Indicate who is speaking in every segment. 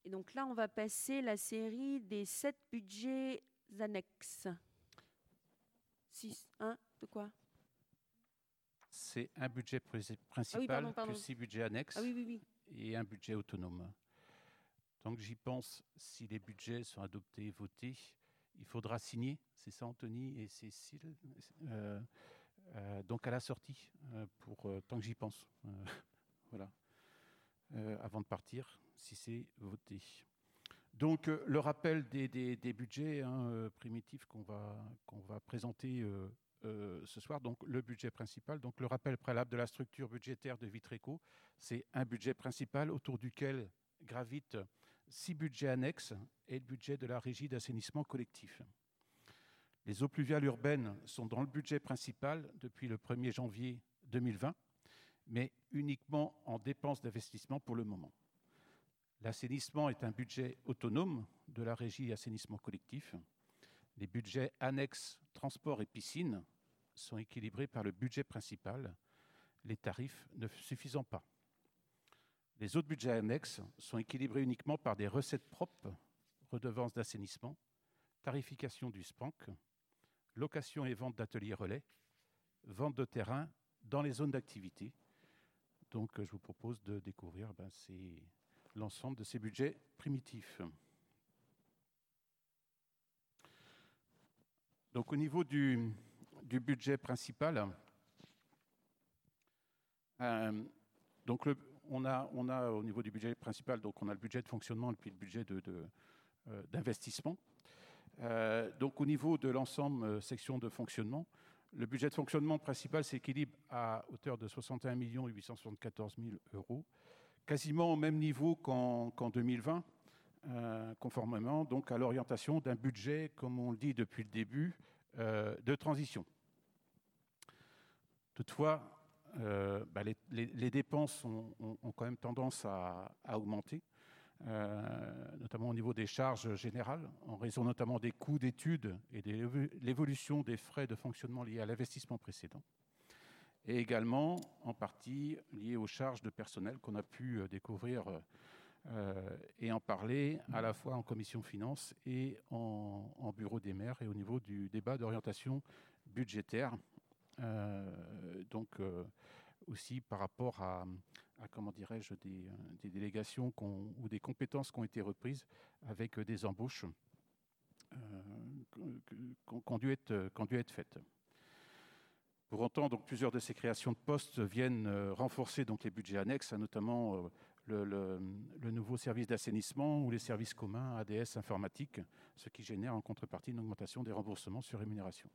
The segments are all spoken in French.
Speaker 1: Et donc là, on va passer la série des 7 budgets annexes. 6, 1, de quoi?
Speaker 2: C'est un budget
Speaker 1: Ah oui,
Speaker 2: principal,
Speaker 1: pardon.
Speaker 2: plus 6 budgets annexes
Speaker 1: Ah oui.
Speaker 2: et un budget autonome. Donc j'y pense, si les budgets sont adoptés et votés, il faudra signer, c'est ça Anthony et Cécile, donc à la sortie, tant que j'y pense, voilà, avant de partir, si c'est voté. Donc le rappel des budgets primitifs qu'on va présenter ce soir, donc le budget principal, donc le rappel préalable de la structure budgétaire de Vitreco, c'est un budget principal autour duquel gravitent 6 budgets annexes et le budget de la régie d'assainissement collectif. Les eaux pluviales urbaines sont dans le budget principal depuis le 1er janvier 2020, mais uniquement en dépenses d'investissement pour le moment. L'assainissement est un budget autonome de la régie assainissement collectif. Les budgets annexes transport et piscine sont équilibrés par le budget principal, les tarifs ne suffisant pas. Les autres budgets annexes sont équilibrés uniquement par des recettes propres, redevances d'assainissement, tarification du SPANC, location et vente d'ateliers relais, vente de terrain dans les zones d'activité. Donc je vous propose de découvrir l'ensemble de ces budgets primitifs. Donc au niveau du budget principal, on a au niveau du budget principal, donc on a le budget de fonctionnement et puis le budget d'investissement. Donc au niveau de l'ensemble section de fonctionnement, le budget de fonctionnement principal s'équilibre à hauteur de 61 874 000 euros, quasiment au même niveau qu'en 2020, conformément donc à l'orientation d'un budget, comme on le dit depuis le début, de transition. Toutefois, les dépenses ont quand même tendance à augmenter, notamment au niveau des charges générales, en raison notamment des coûts d'études et de l'évolution des frais de fonctionnement liés à l'investissement précédent, et également en partie liés aux charges de personnel qu'on a pu découvrir et en parler à la fois en commission finances et en bureau des maires et au niveau du débat d'orientation budgétaire. Aussi par rapport à comment dirais-je, des délégations ou des compétences qui ont été reprises avec des embauches qui ont dû être faites. Pour autant, donc, plusieurs de ces créations de postes viennent renforcer donc, les budgets annexes, notamment le nouveau service d'assainissement ou les services communs ADS informatique, ce qui génère en contrepartie une augmentation des remboursements sur rémunération.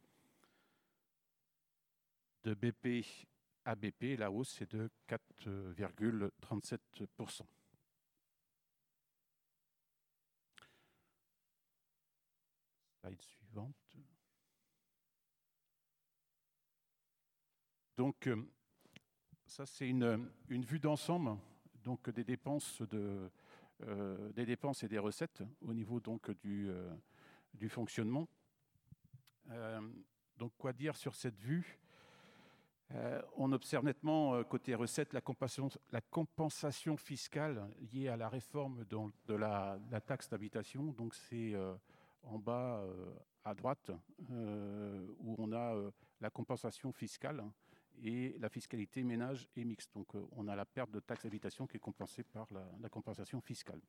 Speaker 2: De BP à BP, la hausse est de 4,37%. Slide suivante. Donc, ça c'est une vue d'ensemble donc des dépenses et des recettes au niveau donc du fonctionnement. Donc, quoi dire sur cette vue? On observe nettement côté recettes la compensation fiscale liée à la réforme de la taxe d'habitation. Donc c'est en bas à droite où on a la compensation fiscale et la fiscalité ménage et mixte. Donc on a la perte de taxe d'habitation qui est compensée par la compensation fiscale.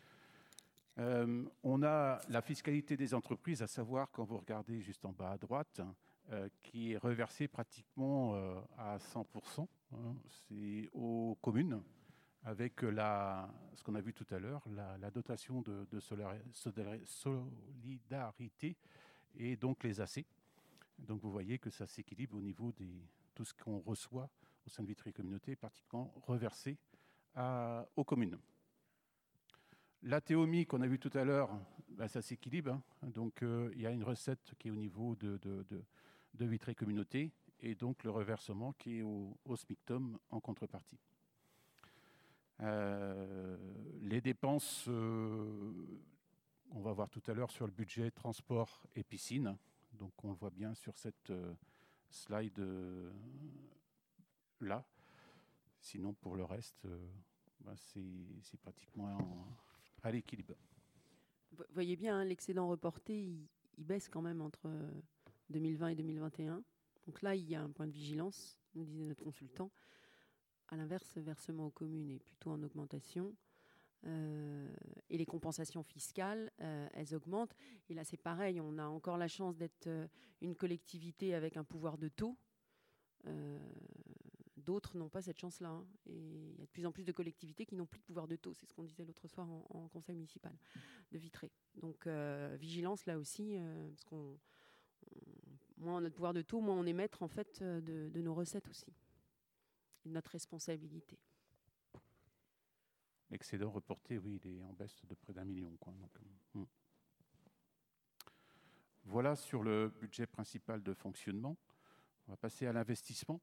Speaker 2: On a la fiscalité des entreprises, à savoir quand vous regardez juste en bas à droite, qui est reversée pratiquement à 100%. C'est aux communes, avec ce qu'on a vu tout à l'heure, la dotation de solidarité et donc les AC. Donc vous voyez que ça s'équilibre au niveau de tout ce qu'on reçoit au sein de Vitry Communauté, pratiquement reversé aux communes. La TOMI qu'on a vu tout à l'heure, ça s'équilibre. Donc il y a une recette qui est au niveau de Vitry Communauté et donc le reversement qui est au SMICTOM en contrepartie. Les dépenses, on va voir tout à l'heure sur le budget transport et piscine. Donc on le voit bien sur cette slide là. Sinon pour le reste, c'est pratiquement à l'équilibre.
Speaker 1: Vous voyez bien, hein, l'excédent reporté, il baisse quand même entre 2020 et 2021. Donc là, il y a un point de vigilance, nous disait notre consultant. À l'inverse, le versement aux communes est plutôt en augmentation. Et les compensations fiscales, elles augmentent. Et là, c'est pareil, on a encore la chance d'être une collectivité avec un pouvoir de taux. D'autres n'ont pas cette chance-là. Hein. Et il y a de plus en plus de collectivités qui n'ont plus de pouvoir de taux. C'est ce qu'on disait l'autre soir en conseil municipal de Vitré. Donc, vigilance là aussi, parce qu'on, moins on a de pouvoir de taux, moins on est maître en fait de nos recettes aussi. Et de notre responsabilité.
Speaker 2: L'excédent reporté, oui, il est en baisse de près d'1 million. Quoi. Donc, Voilà sur le budget principal de fonctionnement. On va passer à l'investissement.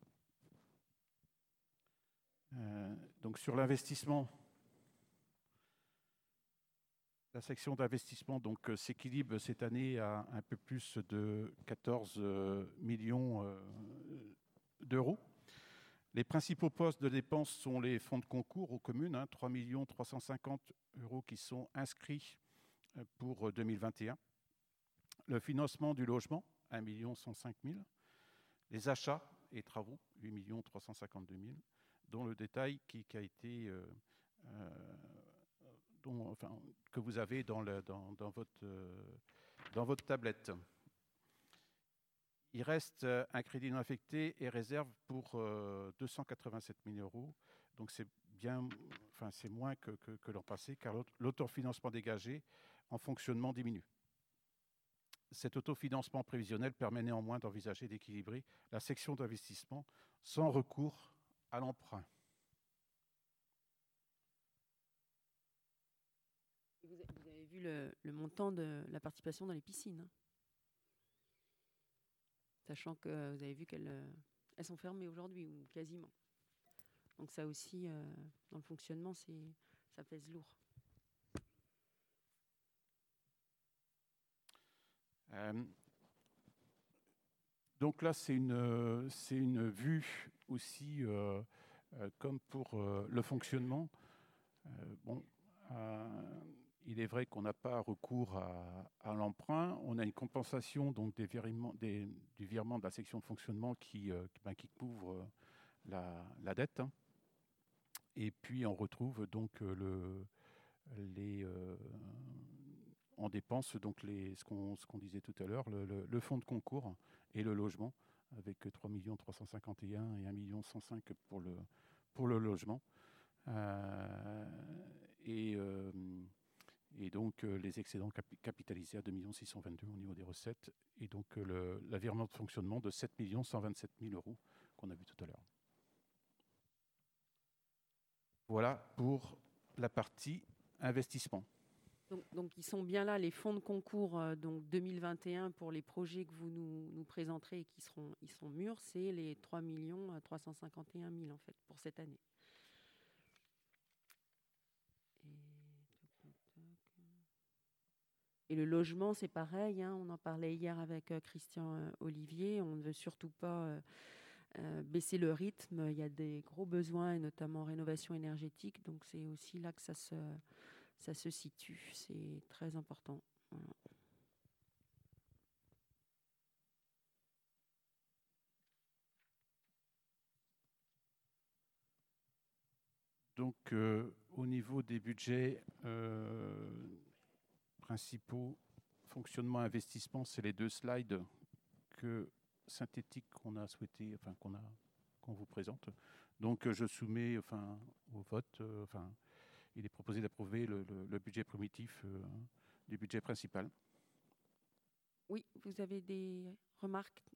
Speaker 2: Donc sur l'investissement, la section d'investissement s'équilibre cette année à un peu plus de 14 millions d'euros. Les principaux postes de dépenses sont les fonds de concours aux communes, 3 350 000 euros qui sont inscrits pour 2021. Le financement du logement, 1 105 000. Les achats et travaux, 8 352 000, dont le détail qui a été, que vous avez dans votre tablette. Il reste un crédit non affecté et réserve pour 287 000 euros. Donc c'est moins que l'an passé, car l'autofinancement dégagé en fonctionnement diminue. Cet autofinancement prévisionnel permet néanmoins d'envisager d'équilibrer la section d'investissement sans recours à l'emprunt.
Speaker 1: Vous avez vu le montant de la participation dans les piscines, hein, sachant que vous avez vu qu'elles sont fermées aujourd'hui, ou quasiment. Donc ça aussi, dans le fonctionnement, ça pèse lourd.
Speaker 2: Donc là, c'est une vue aussi, comme pour le fonctionnement. Il est vrai qu'on n'a pas recours à l'emprunt. On a une compensation donc, du virement de la section de fonctionnement qui couvre la dette. Hein. Et puis, on retrouve donc on dépense donc ce qu'on disait tout à l'heure, le fonds de concours et le logement, avec 3 351 000 et 1 105 000 pour le logement. Et donc les excédents capitalisés à 2 622 000 au niveau des recettes, et donc l'avirement de fonctionnement de 7 127 000 euros qu'on a vu tout à l'heure. Voilà pour la partie investissement.
Speaker 1: Donc ils sont bien là, les fonds de concours donc 2021 pour les projets que vous nous présenterez et ils seront mûrs, c'est les 3 351 000 en fait pour cette année. Et le logement, c'est pareil, hein, on en parlait hier avec Christian Olivier, on ne veut surtout pas baisser le rythme, il y a des gros besoins, et notamment en rénovation énergétique, donc c'est aussi là que ça se situe, c'est très important. Voilà.
Speaker 2: Donc, au niveau des budgets principaux, fonctionnement, investissement, c'est les deux slides synthétiques qu'on a souhaité, qu'on vous présente. Donc, je soumets au vote. Il est proposé d'approuver le budget primitif du budget principal.
Speaker 1: Oui, vous avez des remarques, questions ?